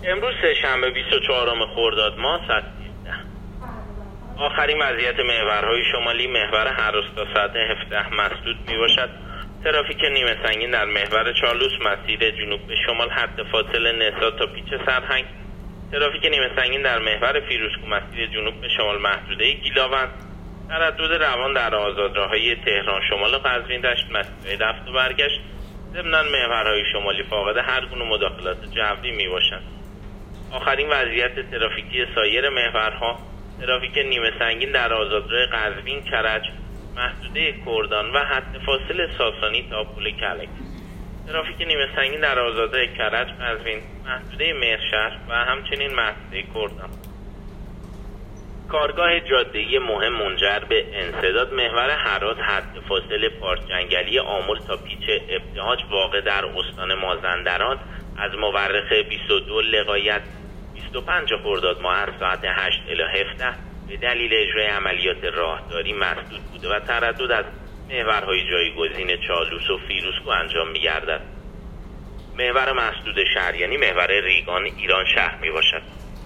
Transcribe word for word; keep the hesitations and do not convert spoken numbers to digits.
امروز سه‌شنبه بیست و چهارم خرداد ماه ساعت سیزده. آخرین وضعیت محورهای شمالی محور هراس تا ساعت هفده مسدود می باشد. ترافیک نیمه سنگین در محور چالوس مسیر جنوب به شمال حد فاصله نسا تا پیچ سرهنگ. ترافیک نیمه سنگین در محور فیروزکوه مسیر جنوب به شمال محدوده گیلاوند. تردد روان در آزادراههای تهران شمال قزوین دشت مسیرهای رفت و برگشت. ضمناً محورهای شمالی فاقد هر گونه مداخلات جوی می باشند. آخرین وضعیت ترافیکی سایر محورها: ترافیک نیمه سنگین در آزادراه قزوین کرج محدوده کردان و حد فاصله ساسانی تا پل کلک. ترافیک نیمه سنگین در آزادراه کرج قزوین محدوده مهرشهر و همچنین محدوده کردان. کارگاه جاده‌ای مهم منجر به انسداد محور هرات حد فاصله پارک جنگلی آمل تا پیچ ابتهاج واقع در استان مازندران از مورخ بیست و دو لقایت بیست و پنج خرداد ماه از ساعت هشت الی هفده به دلیل اجرای عملیات راهداری مسدود بوده و تردد از محورهای جایگزین چالوس و فیروزکوه انجام می‌گردد. محور مسدود شهر یعنی محور ریگان ایران شهر میباشد.